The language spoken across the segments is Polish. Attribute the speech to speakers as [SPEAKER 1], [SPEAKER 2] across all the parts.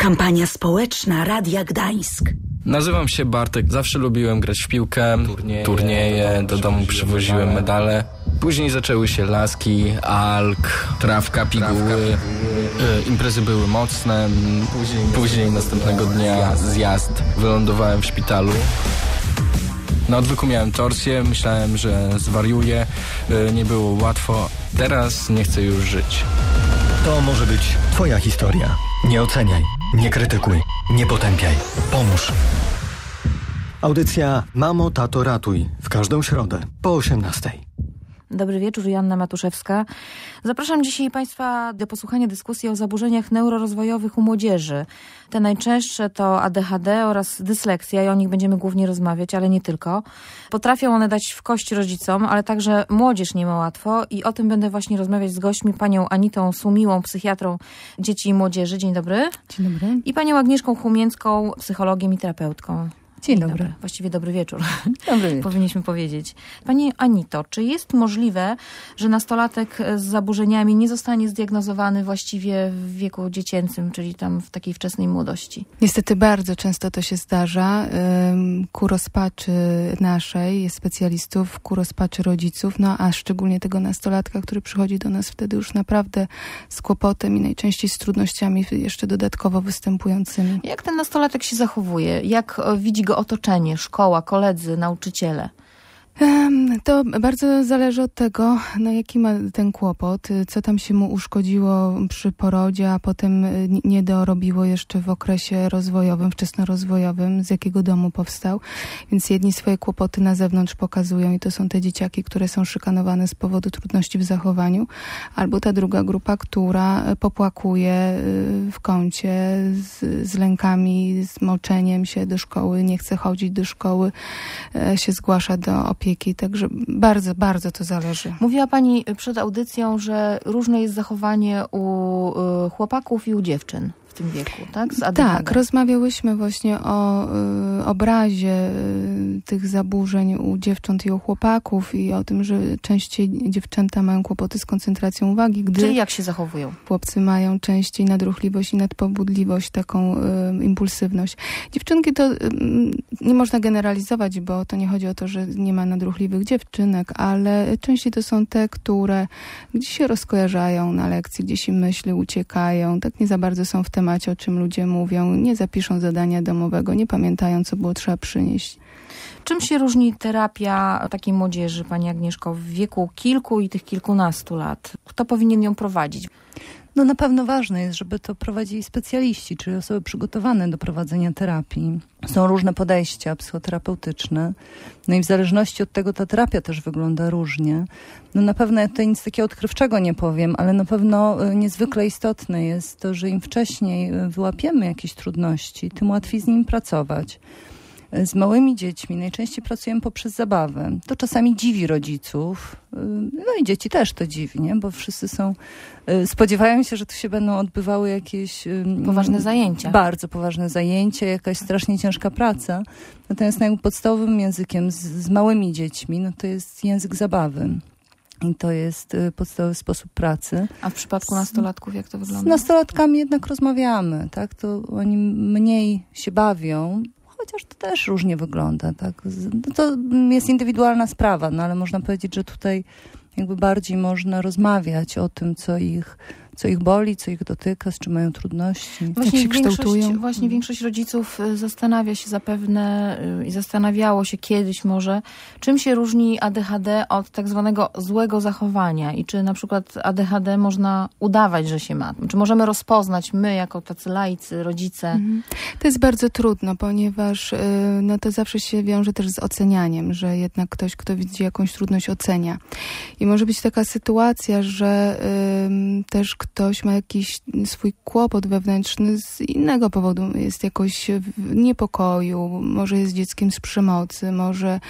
[SPEAKER 1] Kampania społeczna Radia Gdańsk.
[SPEAKER 2] Nazywam się Bartek. Zawsze lubiłem grać w piłkę, turnieje, do domu przywoziłem medale. Później zaczęły się laski, alk, trawka, piguły. Imprezy były mocne. Później następnego dnia zjazd. Wylądowałem w szpitalu. Na odwyku miałem torsję, myślałem, że zwariuję. Nie było łatwo. Teraz nie chcę już żyć.
[SPEAKER 3] To może być twoja historia. Nie oceniaj, nie krytykuj, nie potępiaj. Pomóż. Audycja Mamo, Tato, Ratuj w każdą środę po 18:00.
[SPEAKER 4] Dobry wieczór, Joanna Matuszewska. Zapraszam dzisiaj Państwa do posłuchania dyskusji o zaburzeniach neurorozwojowych u młodzieży. Te najczęstsze to ADHD oraz dysleksja i o nich będziemy głównie rozmawiać, ale nie tylko. Potrafią one dać w kość rodzicom, ale także młodzież nie ma łatwo i o tym będę właśnie rozmawiać z gośćmi, panią Anitą Sumiłą, psychiatrą dzieci i młodzieży. Dzień dobry.
[SPEAKER 5] Dzień dobry.
[SPEAKER 4] I panią Agnieszką Chumięcką, psychologiem i terapeutką.
[SPEAKER 5] Dzień dobry.
[SPEAKER 4] Właściwie dobry wieczór.
[SPEAKER 5] Dobry wieczór.
[SPEAKER 4] Powinniśmy powiedzieć. Pani Anito, czy jest możliwe, że nastolatek z zaburzeniami nie zostanie zdiagnozowany właściwie w wieku dziecięcym, czyli tam w takiej wczesnej młodości?
[SPEAKER 5] Niestety bardzo często to się zdarza. Ku rozpaczy naszej, specjalistów, ku rozpaczy rodziców, no a szczególnie tego nastolatka, który przychodzi do nas wtedy już naprawdę z kłopotem i najczęściej z trudnościami jeszcze dodatkowo występującymi.
[SPEAKER 4] Jak ten nastolatek się zachowuje? Jak widzi go otoczenie, szkoła, koledzy, nauczyciele?
[SPEAKER 5] To bardzo zależy od tego, no jaki ma ten kłopot, co tam się mu uszkodziło przy porodzie, a potem nie dorobiło jeszcze w okresie rozwojowym, wczesnorozwojowym, z jakiego domu powstał. Więc jedni swoje kłopoty na zewnątrz pokazują i to są te dzieciaki, które są szykanowane z powodu trudności w zachowaniu, albo ta druga grupa, która popłakuje w kącie z lękami, z moczeniem się do szkoły, nie chce chodzić do szkoły, się zgłasza do opieki. Także bardzo, bardzo to zależy.
[SPEAKER 4] Mówiła pani przed audycją, że różne jest zachowanie u chłopaków i u dziewczyn w tym wieku, tak? Z ADHD.
[SPEAKER 5] Tak, rozmawiałyśmy właśnie o obrazie tych zaburzeń u dziewcząt i u chłopaków i o tym, że częściej dziewczęta mają kłopoty z koncentracją uwagi, gdy
[SPEAKER 4] Czyli jak się zachowują?
[SPEAKER 5] Chłopcy mają częściej nadruchliwość i nadpobudliwość, taką impulsywność. Dziewczynki to nie można generalizować, bo to nie chodzi o to, że nie ma nadruchliwych dziewczynek, ale częściej to są te, które gdzieś się rozkojarzają na lekcji, gdzieś im myśli uciekają, tak nie za bardzo są w temacie, o czym ludzie mówią, nie zapiszą zadania domowego, nie pamiętają, co było trzeba przynieść.
[SPEAKER 4] Czym się różni terapia takiej młodzieży, pani Agnieszko, w wieku kilku i tych kilkunastu lat? Kto powinien ją prowadzić?
[SPEAKER 6] No na pewno ważne jest, żeby to prowadzili specjaliści, czyli osoby przygotowane do prowadzenia terapii. Są różne podejścia psychoterapeutyczne, no i w zależności od tego ta terapia też wygląda różnie. No na pewno ja tutaj nic takiego odkrywczego nie powiem, ale na pewno niezwykle istotne jest to, że im wcześniej wyłapiemy jakieś trudności, tym łatwiej z nim pracować. Z małymi dziećmi najczęściej pracujemy poprzez zabawę. To czasami dziwi rodziców, no i dzieci też to dziwi, nie? Bo wszyscy spodziewają się, że tu się będą odbywały jakieś
[SPEAKER 4] poważne zajęcia.
[SPEAKER 6] Bardzo poważne zajęcia, jakaś strasznie ciężka praca. Natomiast podstawowym językiem z małymi dziećmi, no to jest język zabawy. I to jest podstawowy sposób pracy.
[SPEAKER 4] A w przypadku nastolatków jak to wygląda?
[SPEAKER 6] Z nastolatkami jednak rozmawiamy, tak? To oni mniej się bawią, chociaż to też różnie wygląda, tak? To jest indywidualna sprawa, no ale można powiedzieć, że tutaj jakby bardziej można rozmawiać o tym, co ich boli, co ich dotyka, z czym mają trudności.
[SPEAKER 4] Właśnie
[SPEAKER 5] jak się kształtują.
[SPEAKER 4] Właśnie większość rodziców zastanawia się zapewne i zastanawiało się kiedyś może, czym się różni ADHD od tak zwanego złego zachowania i czy na przykład ADHD można udawać, że się ma. Czy możemy rozpoznać my jako tacy laicy, rodzice?
[SPEAKER 5] To jest bardzo trudno, ponieważ no to zawsze się wiąże też z ocenianiem, że jednak ktoś, kto widzi jakąś trudność, ocenia. I może być taka sytuacja, że też ktoś ma jakiś swój kłopot wewnętrzny z innego powodu. Jest jakoś w niepokoju, może jest dzieckiem z przemocy, może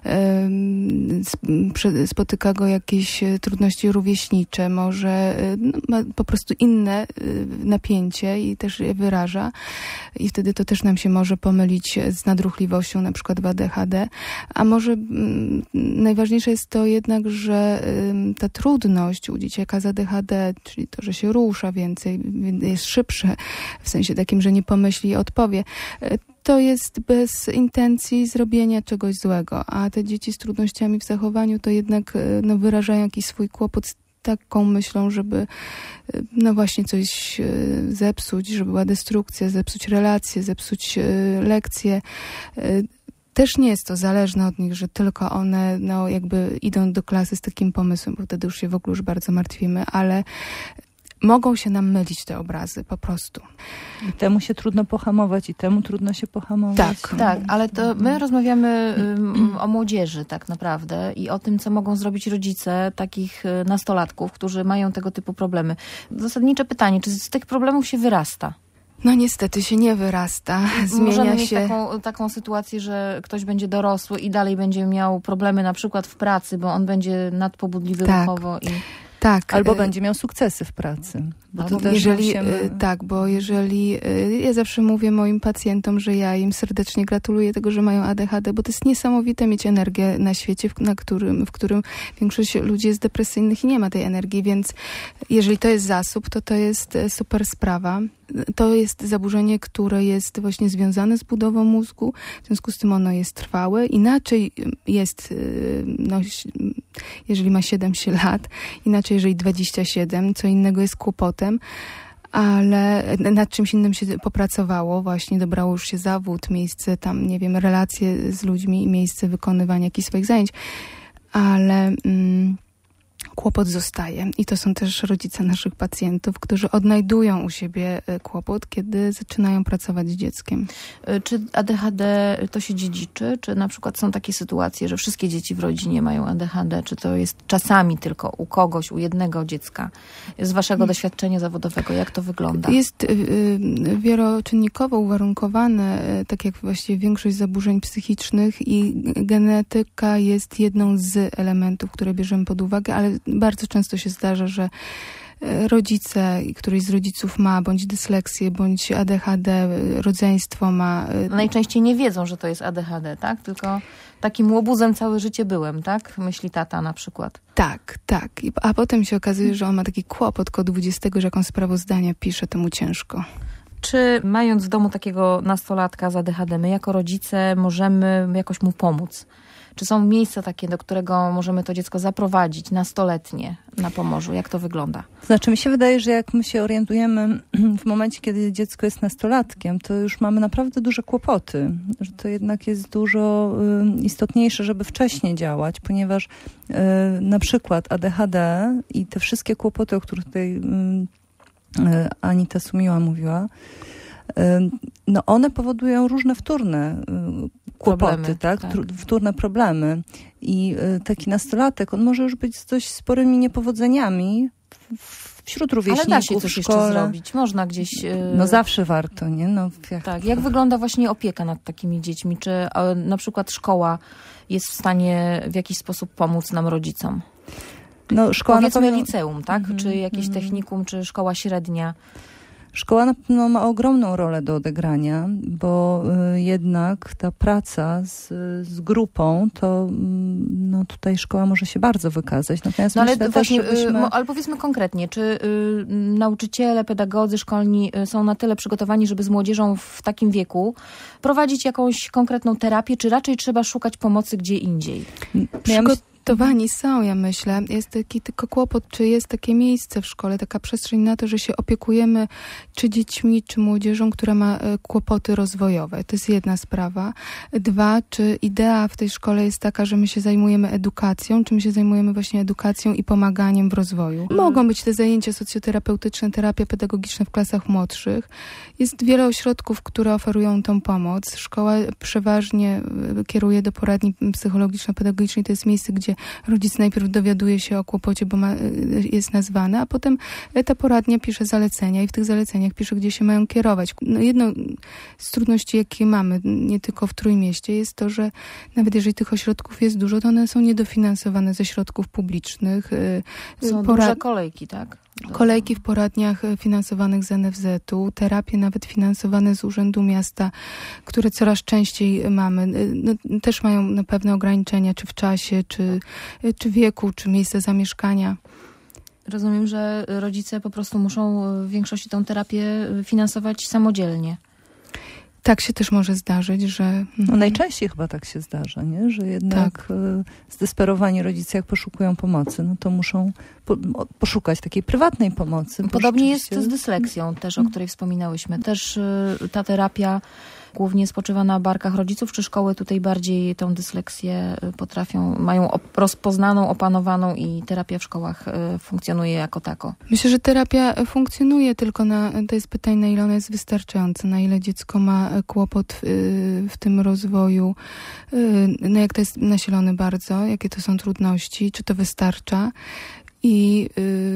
[SPEAKER 5] spotyka go jakieś trudności rówieśnicze, może ma po prostu inne napięcie i też je wyraża. i wtedy to też nam się może pomylić z nadruchliwością, na przykład w ADHD. A może najważniejsze jest to jednak, że ta trudność u dzieciaka z ADHD, czyli to, że się rusza więcej, jest szybsze, w sensie takim, że nie pomyśli i odpowie, to jest bez intencji zrobienia czegoś złego, a te dzieci z trudnościami w zachowaniu to jednak wyrażają jakiś swój kłopot z taką myślą, żeby właśnie coś zepsuć, żeby była destrukcja, zepsuć relacje, zepsuć lekcje. Też nie jest to zależne od nich, że tylko one jakby idą do klasy z takim pomysłem, bo wtedy już się w ogóle już bardzo martwimy, ale mogą się nam mylić te obrazy po prostu.
[SPEAKER 6] I temu się trudno pohamować i temu trudno się pohamować.
[SPEAKER 4] Tak, ale to my rozmawiamy o młodzieży tak naprawdę i o tym, co mogą zrobić rodzice takich nastolatków, którzy mają tego typu problemy. Zasadnicze pytanie, czy z tych problemów się wyrasta?
[SPEAKER 5] No niestety się nie wyrasta.
[SPEAKER 4] Możemy mieć
[SPEAKER 5] się
[SPEAKER 4] taką sytuację, że ktoś będzie dorosły i dalej będzie miał problemy na przykład w pracy, bo on będzie nadpobudliwy ruchowo i...
[SPEAKER 5] Tak.
[SPEAKER 6] Albo będzie miał sukcesy w pracy. Bo to też
[SPEAKER 5] bo jeżeli... Ja zawsze mówię moim pacjentom, że ja im serdecznie gratuluję tego, że mają ADHD, bo to jest niesamowite mieć energię na świecie, w którym większość ludzi jest depresyjnych i nie ma tej energii, więc jeżeli to jest zasób, to jest super sprawa. To jest zaburzenie, które jest właśnie związane z budową mózgu, w związku z tym ono jest trwałe. Inaczej jest, jeżeli ma 7 lat, inaczej jeżeli 27, co innego jest kłopotem, ale nad czymś innym się popracowało, właśnie dobrało już się zawód, miejsce tam, nie wiem, relacje z ludźmi i miejsce wykonywania jakichś swoich zajęć, ale... kłopot zostaje. I to są też rodzice naszych pacjentów, którzy odnajdują u siebie kłopot, kiedy zaczynają pracować z dzieckiem.
[SPEAKER 4] Czy ADHD to się dziedziczy? Czy na przykład są takie sytuacje, że wszystkie dzieci w rodzinie mają ADHD? Czy to jest czasami tylko u kogoś, u jednego dziecka? Z waszego doświadczenia zawodowego, jak to wygląda?
[SPEAKER 5] Jest wieloczynnikowo uwarunkowane, tak jak właściwie większość zaburzeń psychicznych, i genetyka jest jedną z elementów, które bierzemy pod uwagę, ale bardzo często się zdarza, że rodzice, któryś z rodziców ma bądź dysleksję, bądź ADHD, rodzeństwo ma.
[SPEAKER 4] Najczęściej nie wiedzą, że to jest ADHD, tak? Tylko takim łobuzem całe życie byłem, tak? Myśli tata na przykład.
[SPEAKER 5] Tak. A potem się okazuje, że on ma taki kłopot koło 20, że jak on sprawozdania pisze, to mu ciężko.
[SPEAKER 4] Czy mając w domu takiego nastolatka z ADHD, my jako rodzice możemy jakoś mu pomóc? Czy są miejsca takie, do którego możemy to dziecko zaprowadzić nastoletnie na Pomorzu? Jak to wygląda?
[SPEAKER 6] Znaczy mi się wydaje, że jak my się orientujemy w momencie, kiedy dziecko jest nastolatkiem, to już mamy naprawdę duże kłopoty. Że to jednak jest dużo istotniejsze, żeby wcześniej działać, ponieważ na przykład ADHD i te wszystkie kłopoty, o których tutaj Anita Sumiła mówiła, one powodują różne wtórne kłopoty,
[SPEAKER 4] problemy,
[SPEAKER 6] tak? Wtórne problemy. I taki nastolatek, on może już być z dość sporymi niepowodzeniami wśród rówieśników.
[SPEAKER 4] Ale da się coś jeszcze zrobić. Można gdzieś...
[SPEAKER 6] zawsze warto, nie?
[SPEAKER 4] Jak wygląda właśnie opieka nad takimi dziećmi? Czy na przykład szkoła jest w stanie w jakiś sposób pomóc nam rodzicom?
[SPEAKER 6] Szkoła
[SPEAKER 4] Powiedzmy liceum, tak? Czy jakieś technikum, czy szkoła średnia?
[SPEAKER 6] Szkoła na pewno ma ogromną rolę do odegrania, bo jednak ta praca z grupą, to tutaj szkoła może się bardzo wykazać. Natomiast
[SPEAKER 4] ale właśnie, ale powiedzmy konkretnie, czy nauczyciele, pedagodzy szkolni są na tyle przygotowani, żeby z młodzieżą w takim wieku prowadzić jakąś konkretną terapię, czy raczej trzeba szukać pomocy gdzie indziej?
[SPEAKER 5] Przygotowani są, ja myślę. Jest taki tylko kłopot, czy jest takie miejsce w szkole, taka przestrzeń na to, że się opiekujemy czy dziećmi, czy młodzieżą, która ma kłopoty rozwojowe. To jest jedna sprawa. 2, czy idea w tej szkole jest taka, że my się zajmujemy edukacją, czy my się zajmujemy właśnie edukacją i pomaganiem w rozwoju. Mogą być te zajęcia socjoterapeutyczne, terapie pedagogiczne w klasach młodszych. Jest wiele ośrodków, które oferują tą pomoc. Szkoła przeważnie kieruje do poradni psychologiczno-pedagogicznej. To jest miejsce, gdzie rodzic najpierw dowiaduje się o kłopocie, bo jest nazwany, a potem ta poradnia pisze zalecenia i w tych zaleceniach pisze, gdzie się mają kierować. Jedną z trudności, jakie mamy, nie tylko w Trójmieście, jest to, że nawet jeżeli tych ośrodków jest dużo, to one są niedofinansowane ze środków publicznych.
[SPEAKER 4] Są duże kolejki, tak?
[SPEAKER 5] Kolejki w poradniach finansowanych z NFZ-u, terapie nawet finansowane z Urzędu Miasta, które coraz częściej mamy, też mają pewne ograniczenia, czy w czasie, czy wieku, czy miejsce zamieszkania.
[SPEAKER 4] Rozumiem, że rodzice po prostu muszą w większości tę terapię finansować samodzielnie.
[SPEAKER 5] Tak się też może zdarzyć, że...
[SPEAKER 6] No najczęściej chyba tak się zdarza, nie? Że jednak zdesperowani rodzice, jak poszukują pomocy, no to muszą poszukać takiej prywatnej pomocy.
[SPEAKER 4] Podobnie jest z dysleksją też, o której wspominałyśmy. Też ta terapia głównie spoczywa na barkach rodziców, czy szkoły tutaj bardziej tą dysleksję mają rozpoznaną, opanowaną i terapia w szkołach funkcjonuje jako tako?
[SPEAKER 5] Myślę, że terapia funkcjonuje, tylko to jest pytanie, na ile ona jest wystarczająca, na ile dziecko ma kłopot w tym rozwoju, no jak to jest nasilone bardzo, jakie to są trudności, czy to wystarcza. I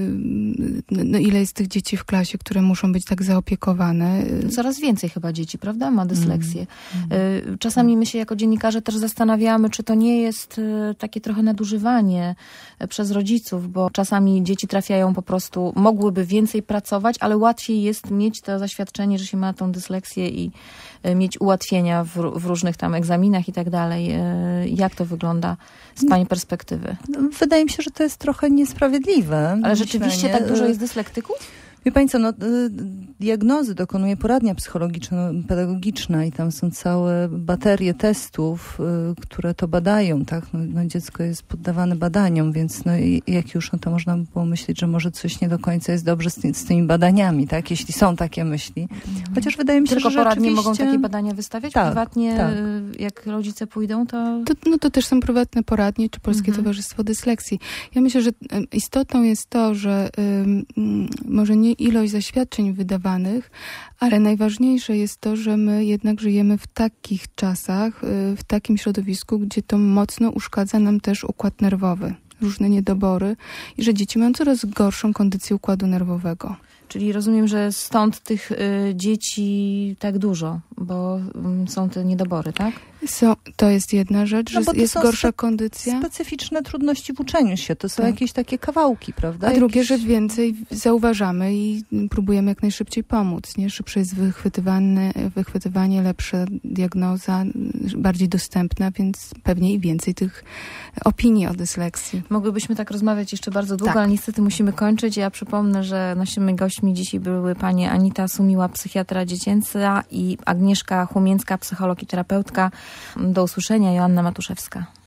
[SPEAKER 5] ile jest tych dzieci w klasie, które muszą być tak zaopiekowane.
[SPEAKER 4] Coraz więcej chyba dzieci, prawda? Ma dysleksję. Czasami my się jako dziennikarze też zastanawiamy, czy to nie jest takie trochę nadużywanie przez rodziców, bo czasami dzieci trafiają po prostu, mogłyby więcej pracować, ale łatwiej jest mieć to zaświadczenie, że się ma tą dysleksję i mieć ułatwienia w różnych tam egzaminach i tak dalej. Jak to wygląda z pani perspektywy?
[SPEAKER 6] Wydaje mi się, że to jest trochę niesprawiedliwe.
[SPEAKER 4] Ale rzeczywiście tak dużo jest dyslektyków?
[SPEAKER 6] Wie pani co, diagnozy dokonuje poradnia psychologiczno-pedagogiczna i tam są całe baterie testów, które to badają, tak? Dziecko jest poddawane badaniom, więc jak już, to można by było myśleć, że może coś nie do końca jest dobrze z tymi badaniami, tak? Jeśli są takie myśli. Chociaż wydaje mi się,
[SPEAKER 4] tylko
[SPEAKER 6] że
[SPEAKER 4] poradnie
[SPEAKER 6] rzeczywiście...
[SPEAKER 4] mogą takie badania wystawiać?
[SPEAKER 6] Tak,
[SPEAKER 4] prywatnie,
[SPEAKER 6] tak.
[SPEAKER 4] Jak rodzice pójdą, to...
[SPEAKER 5] To też są prywatne poradnie, czy Polskie Towarzystwo Dysleksji. Ja myślę, że istotą jest to, że może nie ilość zaświadczeń wydawanych, ale najważniejsze jest to, że my jednak żyjemy w takich czasach, w takim środowisku, gdzie to mocno uszkadza nam też układ nerwowy, różne niedobory i że dzieci mają coraz gorszą kondycję układu nerwowego.
[SPEAKER 4] Czyli rozumiem, że stąd tych dzieci tak dużo, bo są te niedobory, tak?
[SPEAKER 5] To jest jedna rzecz, że jest gorsza kondycja.
[SPEAKER 6] Specyficzne trudności w uczeniu się. To są jakieś takie kawałki, prawda?
[SPEAKER 5] A drugie, że więcej zauważamy i próbujemy jak najszybciej pomóc. Nie? Szybsze jest wychwytywanie, lepsza diagnoza, bardziej dostępna, więc pewnie i więcej tych opinii o dysleksji.
[SPEAKER 4] Mogłybyśmy tak rozmawiać jeszcze bardzo długo,
[SPEAKER 5] Tak.
[SPEAKER 4] ale niestety musimy kończyć. Ja przypomnę, że naszymi gośćmi dzisiaj były pani Anita Sumiła, psychiatra dziecięca i Agnieszka Chłomięcka, psycholog i terapeutka. Do usłyszenia, Joanna Matuszewska.